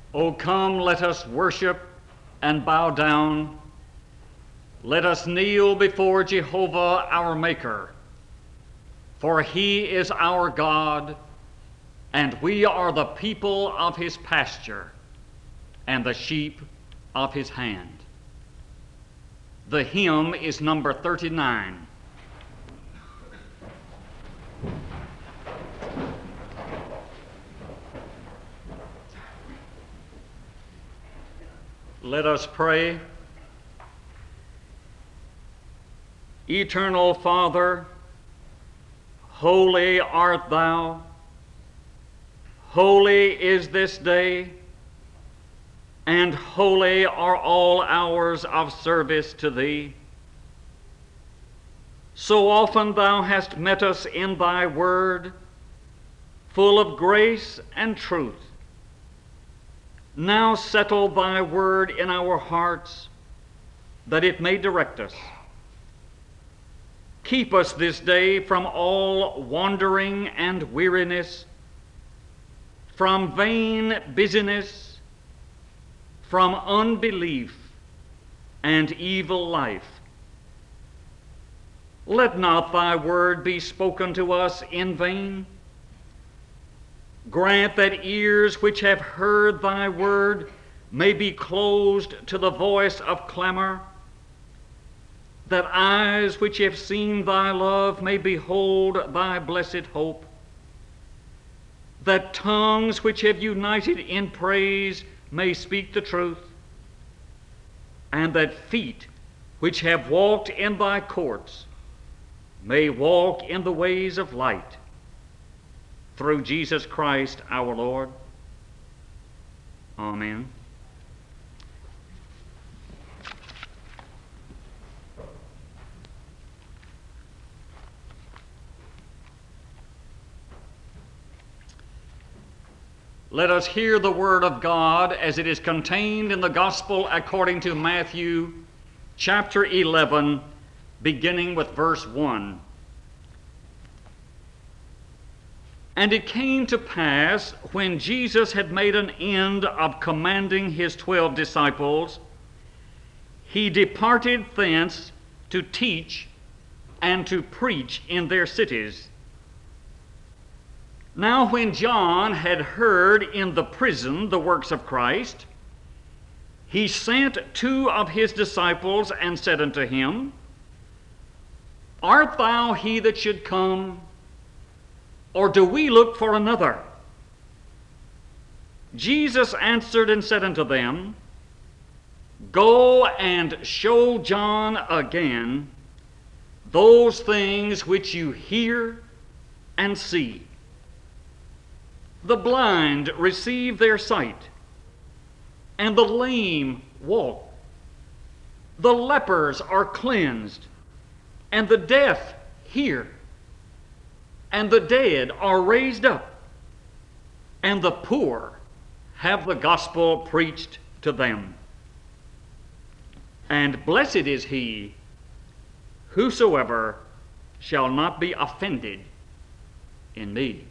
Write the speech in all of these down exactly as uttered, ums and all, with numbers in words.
O come, let us worship and bow down. Let us kneel before Jehovah our Maker, for he is our God, and we are the people of his pasture and the sheep of his hand. The hymn is number thirty-nine. Let us pray. Eternal Father, holy art thou. Holy is this day, and holy are all hours of service to thee. So often thou hast met us in thy word, full of grace and truth. Now settle thy word in our hearts, that it may direct us. Keep us this day from all wandering and weariness, from vain busyness, from unbelief and evil life. Let not thy word be spoken to us in vain. Grant that ears which have heard thy word may be closed to the voice of clamor, that eyes which have seen thy love may behold thy blessed hope, that tongues which have united in praise may speak the truth, and that feet which have walked in thy courts may walk in the ways of light. Through Jesus Christ our Lord. Amen. Let us hear the word of God as it is contained in the Gospel according to Matthew chapter eleven, beginning with verse one. And it came to pass, when Jesus had made an end of commanding his twelve disciples, he departed thence to teach and to preach in their cities. Now when John had heard in the prison the works of Christ, he sent two of his disciples and said unto him, Art thou he that should come, or do we look for another? Jesus answered and said unto them, Go and show John again those things which you hear and see. The blind receive their sight, and the lame walk. The lepers are cleansed, and the deaf hear. And the dead are raised up, and the poor have the gospel preached to them. And blessed is he whosoever shall not be offended in me.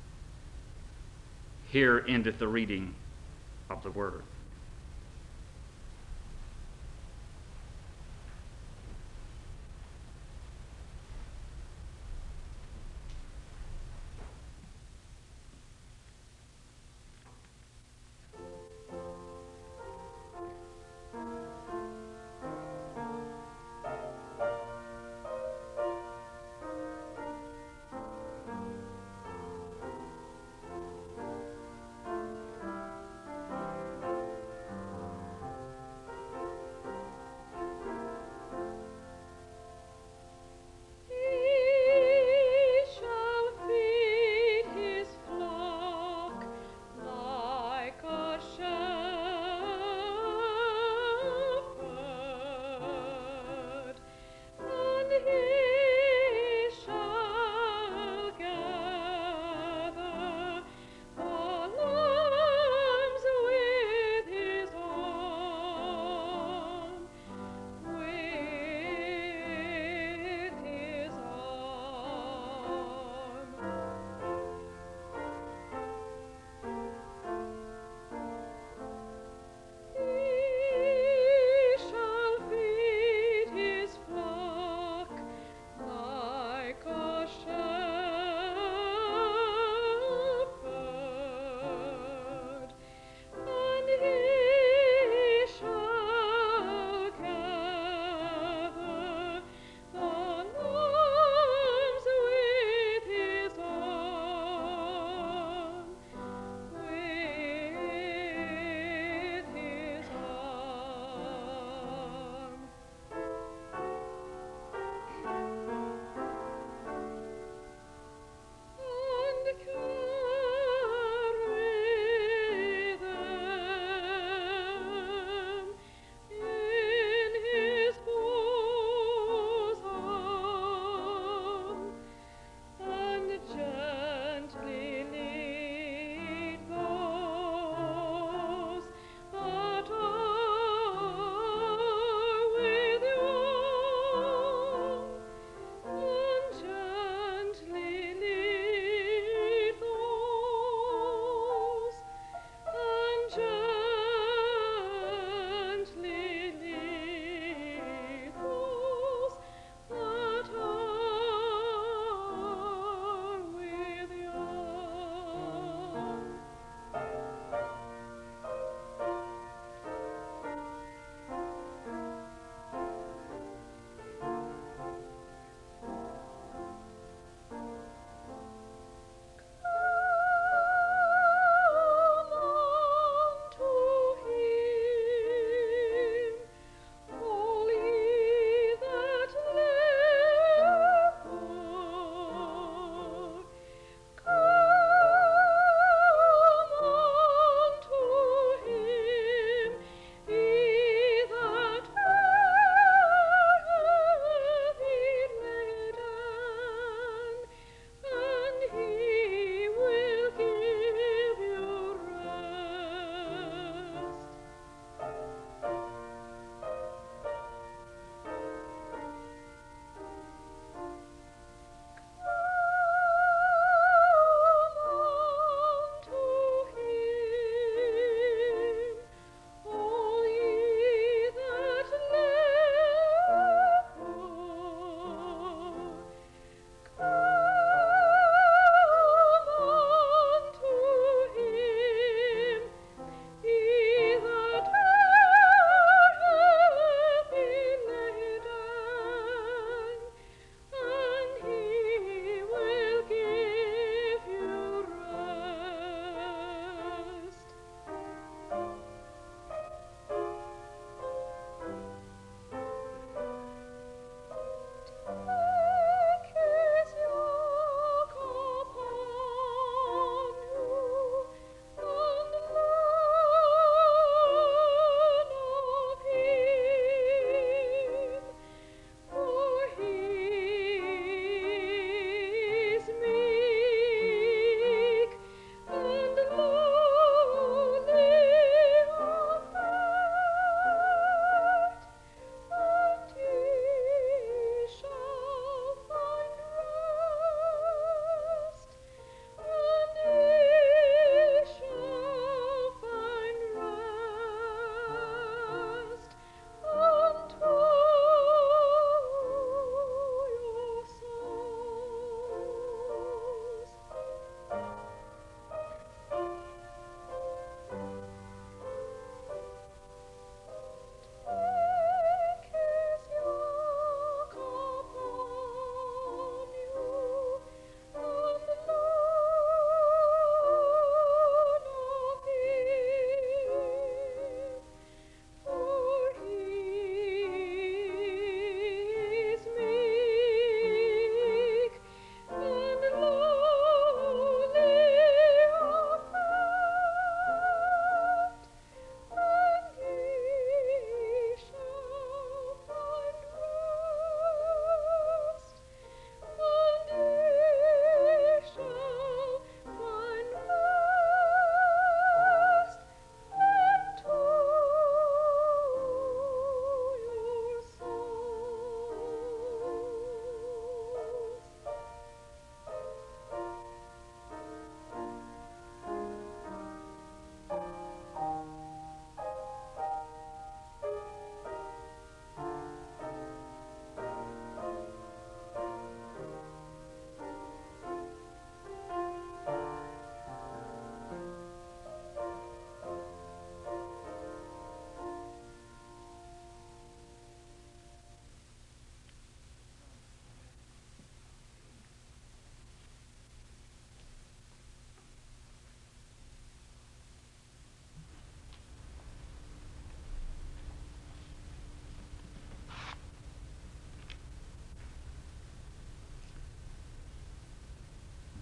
Here endeth the reading of the word.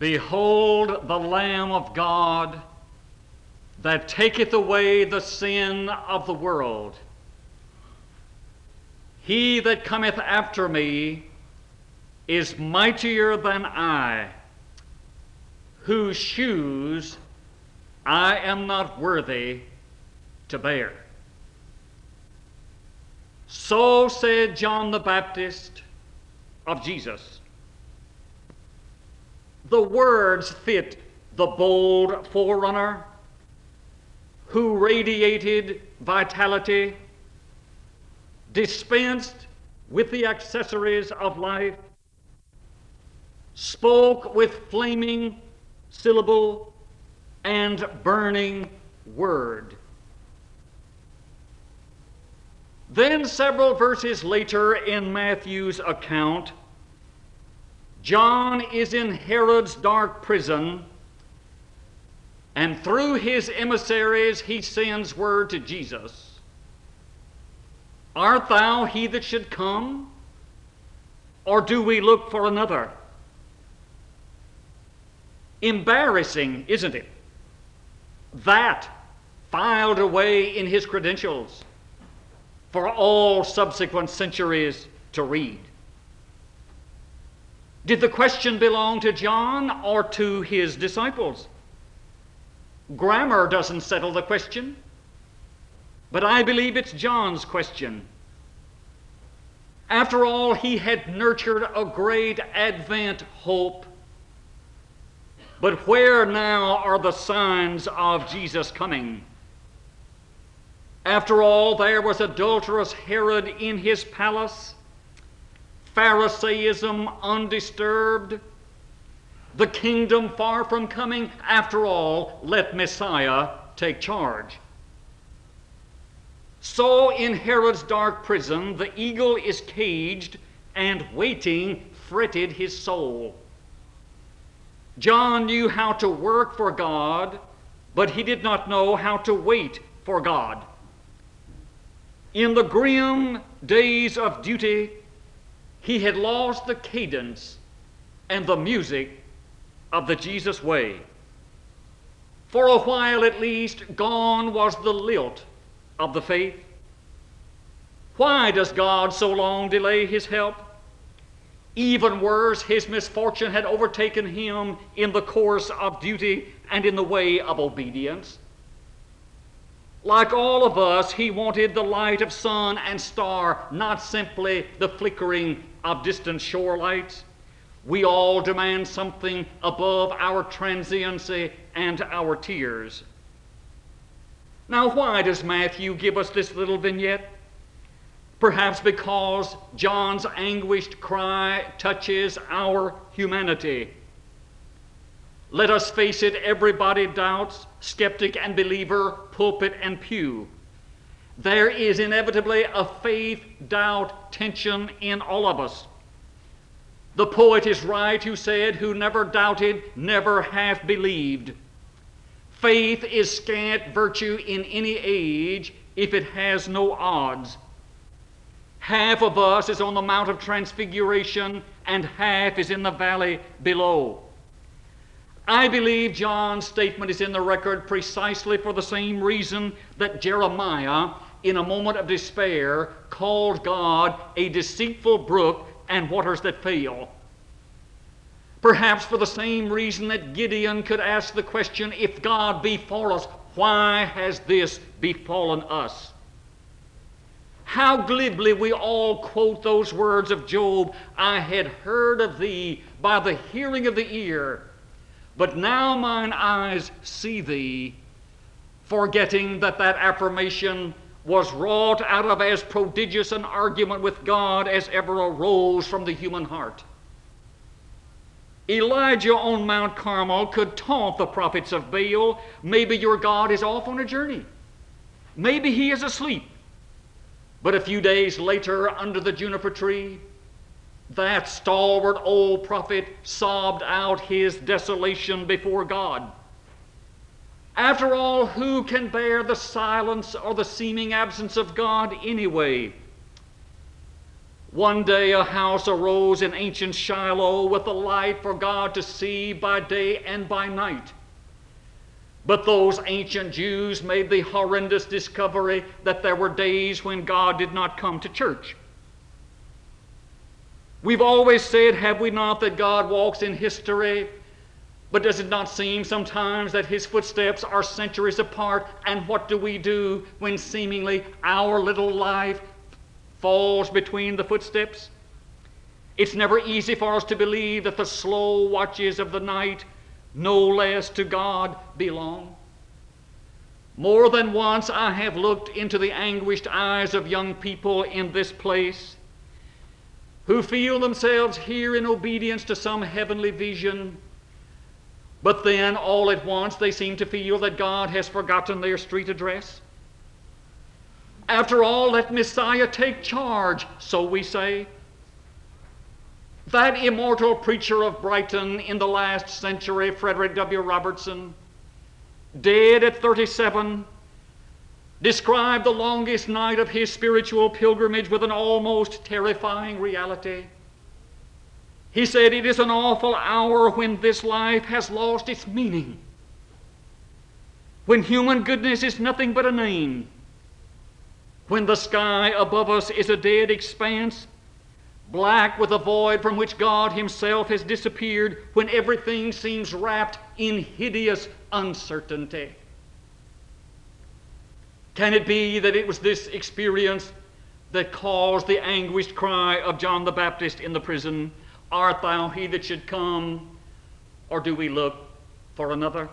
Behold the Lamb of God that taketh away the sin of the world. He that cometh after me is mightier than I, whose shoes I am not worthy to bear. So said John the Baptist of Jesus. The words fit the bold forerunner who radiated vitality, dispensed with the accessories of life, spoke with flaming syllable and burning word. Then several verses later in Matthew's account, John is in Herod's dark prison, and through his emissaries he sends word to Jesus. Art thou he that should come, or do we look for another? Embarrassing, isn't it? That filed away in his credentials for all subsequent centuries to read. Did the question belong to John or to his disciples? Grammar doesn't settle the question, but I believe it's John's question. After all, he had nurtured a great Advent hope. But where now are the signs of Jesus' coming? After all, there was adulterous Herod in his palace, Pharisaism undisturbed, the kingdom far from coming. After all, let Messiah take charge. So in Herod's dark prison, the eagle is caged, and waiting fretted his soul. John knew how to work for God, but he did not know how to wait for God. In the grim days of duty, he had lost the cadence and the music of the Jesus way. For a while at least, gone was the lilt of the faith. Why does God so long delay his help? Even worse, his misfortune had overtaken him in the course of duty and in the way of obedience. Like all of us, he wanted the light of sun and star, not simply the flickering of distant shore lights. We all demand something above our transiency and our tears. Now, why does Matthew give us this little vignette? Perhaps because John's anguished cry touches our humanity. Let us face it, everybody doubts, skeptic and believer, pulpit and pew. There is inevitably a faith-doubt tension in all of us. The poet is right who said, "Who never doubted, never half believed." Faith is scant virtue in any age if it has no odds. Half of us is on the Mount of Transfiguration, and half is in the valley below. I believe John's statement is in the record precisely for the same reason that Jeremiah, in a moment of despair, called God a deceitful brook and waters that fail. Perhaps for the same reason that Gideon could ask the question, if God be for us, why has this befallen us? How glibly we all quote those words of Job, "I had heard of thee by the hearing of the ear, but now mine eyes see thee," forgetting that that affirmation was wrought out of as prodigious an argument with God as ever arose from the human heart. Elijah on Mount Carmel could taunt the prophets of Baal, "Maybe your God is off on a journey. Maybe he is asleep." But a few days later, under the juniper tree, that stalwart old prophet sobbed out his desolation before God. After all, who can bear the silence or the seeming absence of God anyway? One day a house arose in ancient Shiloh with a light for God to see by day and by night. But those ancient Jews made the horrendous discovery that there were days when God did not come to church. We've always said, have we not, that God walks in history? But does it not seem sometimes that his footsteps are centuries apart? And what do we do when seemingly our little life falls between the footsteps? It's never easy for us to believe that the slow watches of the night no less to God belong. More than once I have looked into the anguished eyes of young people in this place who feel themselves here in obedience to some heavenly vision, but then all at once they seem to feel that God has forgotten their street address. After all, let Messiah take charge, so we say. That immortal preacher of Brighton in the last century, Frederick W. Robertson, dead at thirty-seven, described the longest night of his spiritual pilgrimage with an almost terrifying reality. He said, "It is an awful hour when this life has lost its meaning, when human goodness is nothing but a name, when the sky above us is a dead expanse, black with a void from which God himself has disappeared, when everything seems wrapped in hideous uncertainty." Can it be that it was this experience that caused the anguished cry of John the Baptist in the prison, "Art thou he that should come, or do we look for another?"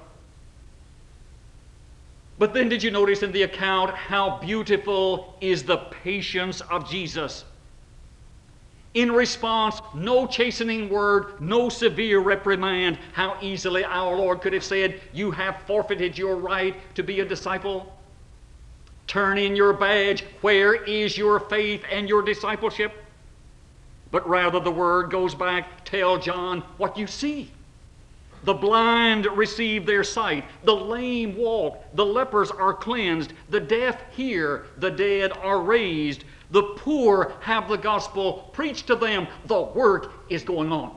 But then did you notice in the account how beautiful is the patience of Jesus? In response, no chastening word, no severe reprimand. How easily our Lord could have said, "You have forfeited your right to be a disciple. Turn in your badge. Where is your faith and your discipleship?" But rather the word goes back, "Tell John what you see." The blind receive their sight, the lame walk, the lepers are cleansed, the deaf hear, the dead are raised, the poor have the gospel preached to them. The work is going on.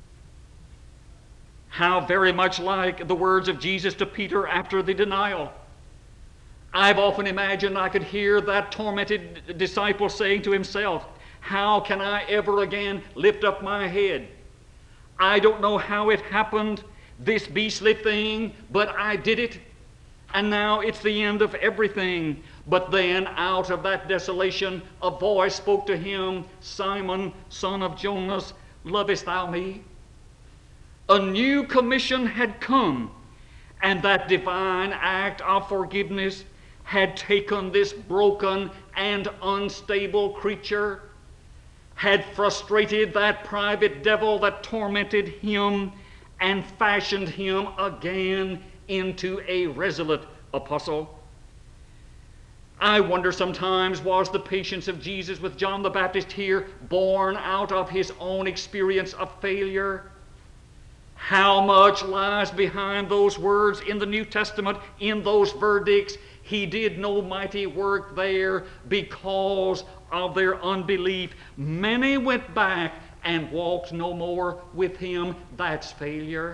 How very much like the words of Jesus to Peter after the denial. I've often imagined I could hear that tormented disciple saying to himself, "How can I ever again lift up my head? I don't know how it happened, this beastly thing, but I did it, and now it's the end of everything." But then out of that desolation a voice spoke to him, "Simon, son of Jonas, lovest thou me?" A new commission had come, and that divine act of forgiveness had taken this broken and unstable creature, had frustrated that private devil that tormented him, and fashioned him again into a resolute apostle. I wonder sometimes, was the patience of Jesus with John the Baptist here born out of his own experience of failure? How much lies behind those words in the New Testament, in those verdicts? He did no mighty work there because of their unbelief. Many went back and walked no more with him. That's failure.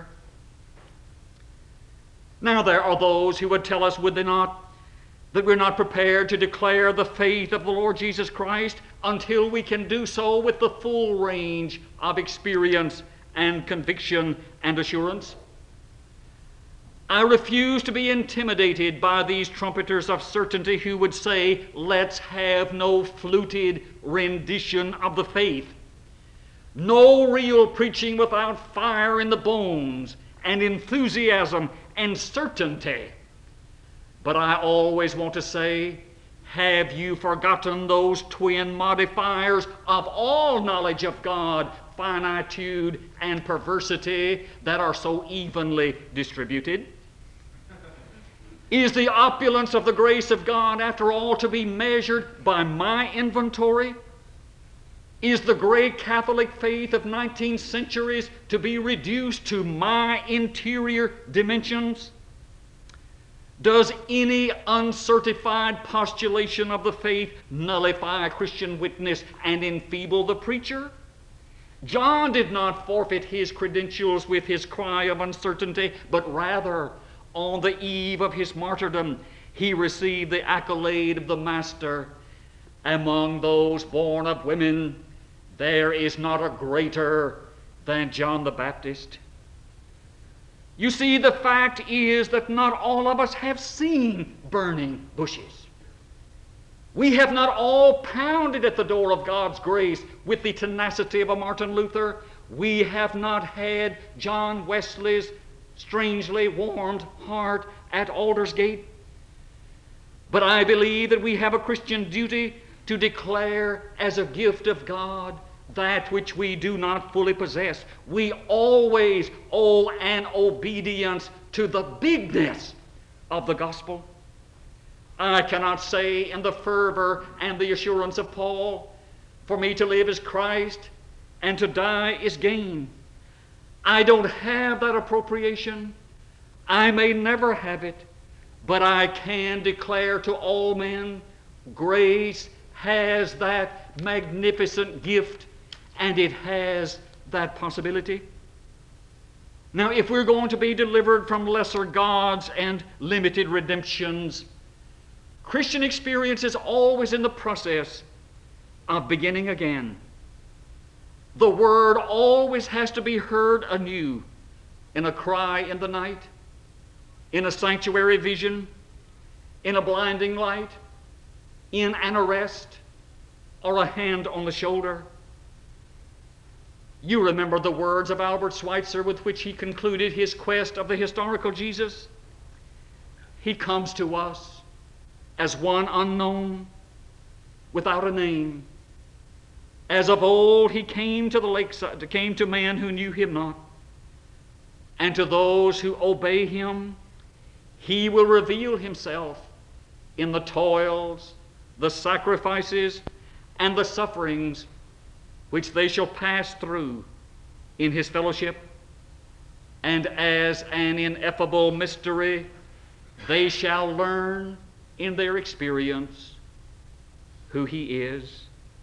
Now there are those who would tell us, would they not, that we're not prepared to declare the faith of the Lord Jesus Christ until we can do so with the full range of experience and conviction and assurance. I refuse to be intimidated by these trumpeters of certainty who would say, "Let's have no fluted rendition of the faith. No real preaching without fire in the bones and enthusiasm and certainty." But I always want to say, have you forgotten those twin modifiers of all knowledge of God, finitude and perversity, that are so evenly distributed? Is the opulence of the grace of God, after all, to be measured by my inventory? Is the great Catholic faith of nineteen centuries to be reduced to my interior dimensions? Does any uncertified postulation of the faith nullify Christian witness and enfeeble the preacher? John did not forfeit his credentials with his cry of uncertainty, but rather, on the eve of his martyrdom, he received the accolade of the Master. Among those born of women, there is not a greater than John the Baptist. You see, the fact is that not all of us have seen burning bushes. We have not all pounded at the door of God's grace with the tenacity of a Martin Luther. We have not had John Wesley's strangely warmed heart at Aldersgate. But I believe that we have a Christian duty to declare as a gift of God that which we do not fully possess. We always owe an obedience to the bigness of the gospel. I cannot say in the fervor and the assurance of Paul, for me to live is Christ and to die is gain. I don't have that appropriation. I may never have it, but I can declare to all men, grace has that magnificent gift, and it has that possibility. Now, if we're going to be delivered from lesser gods and limited redemptions, Christian experience is always in the process of beginning again. The word always has to be heard anew in a cry in the night, in a sanctuary vision, in a blinding light, in an arrest, or a hand on the shoulder. You remember the words of Albert Schweitzer with which he concluded his quest of the historical Jesus. He comes to us as one unknown, without a name. As of old he came to the lakeside, came to man who knew him not. And to those who obey him, he will reveal himself in the toils, the sacrifices, and the sufferings which they shall pass through in his fellowship. And as an ineffable mystery, they shall learn in their experience who he is.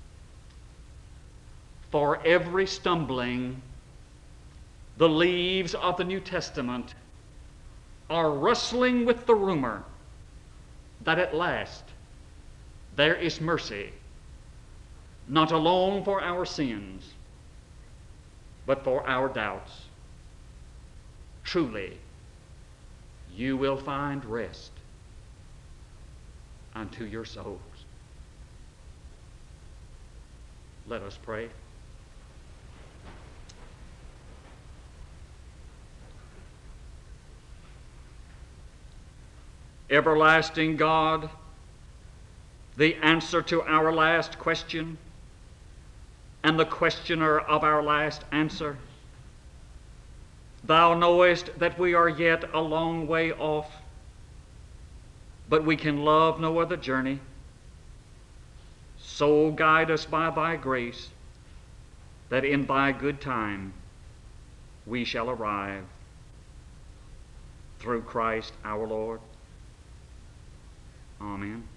For every stumbling, the leaves of the New Testament are rustling with the rumor that at last there is mercy, not alone for our sins, but for our doubts. Truly, you will find rest unto your souls. Let us pray. Everlasting God, the answer to our last question and the questioner of our last answer, thou knowest that we are yet a long way off, but we can love no other journey. So guide us by thy grace, that in thy good time we shall arrive. Through Christ our Lord. Amen.